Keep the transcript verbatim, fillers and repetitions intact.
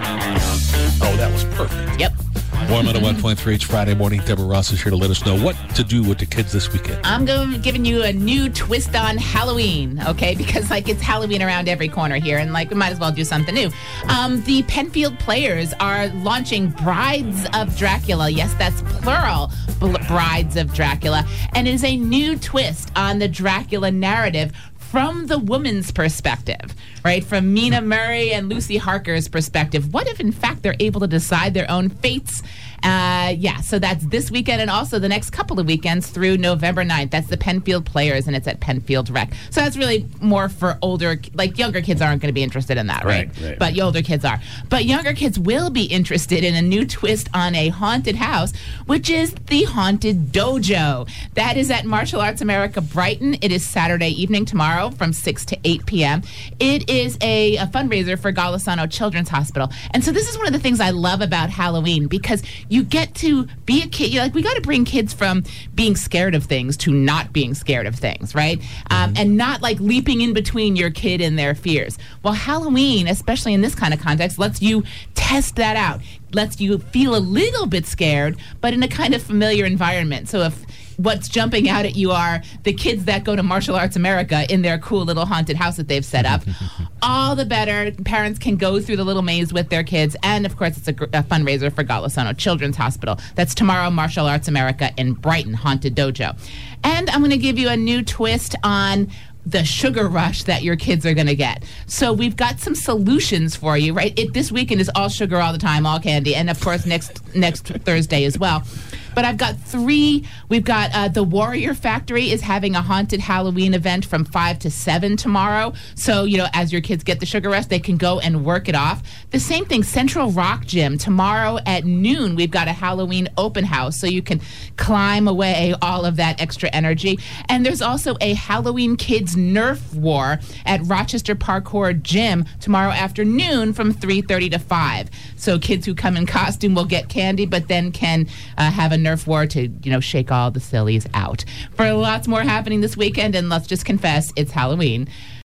Oh, that was perfect. Yep. one oh one point three, it's Friday morning. Deborah Ross is here to let us know what to do with the kids this weekend. I'm going giving you a new twist on Halloween, okay? Because, like, it's Halloween around every corner here, and, like, we might as well do something new. Um, the Penfield Players are launching Brides of Dracula. Yes, that's plural, Brides of Dracula. And it is a new twist on the Dracula narrative from the woman's perspective, right? From Mina Murray and Lucy Harker's perspective. What if, in fact, they're able to decide their own fates? Uh, yeah, so that's this weekend and also the next couple of weekends through November ninth. That's the Penfield Players, and it's at Penfield Rec. So that's really more for older, like younger kids aren't going to be interested in that, right? Right, right. But older kids are. But younger kids will be interested in a new twist on a haunted house, which is the Haunted Dojo. That is at Martial Arts America Brighton. It is Saturday evening tomorrow from six to eight p.m. It is a, a fundraiser for Golisano Children's Hospital. And so this is one of the things I love about Halloween, because you get to be a kid. You're like, we got to bring kids from being scared of things to not being scared of things, right? Um, and not like leaping in between your kid and their fears. Well, Halloween, especially in this kind of context, lets you test that out. Lets you feel a little bit scared, but in a kind of familiar environment. So if what's jumping out at you are the kids that go to Martial Arts America in their cool little haunted house that they've set up, all the better. Parents can go through the little maze with their kids. And, of course, it's a, a fundraiser for Golisano Children's Hospital. That's tomorrow, Martial Arts America in Brighton, Haunted Dojo. And I'm going to give you a new twist on the sugar rush that your kids are going to get. So we've got some solutions for you, right? It, this weekend is all sugar all the time, all candy, and of course next next Thursday as well. But I've got three. We've got uh, the Warrior Factory is having a haunted Halloween event from five to seven tomorrow. So, you know, as your kids get the sugar rush, they can go and work it off. The same thing, Central Rock Gym. Tomorrow at noon, we've got a Halloween open house, so you can climb away all of that extra energy. And there's also a Halloween Kids Nerf War at Rochester Parkour Gym tomorrow afternoon from three thirty to five. So kids who come in costume will get candy, but then can uh, have a Nerf War to, you know, shake all the sillies out. For lots more happening this weekend, and let's just confess, it's Halloween.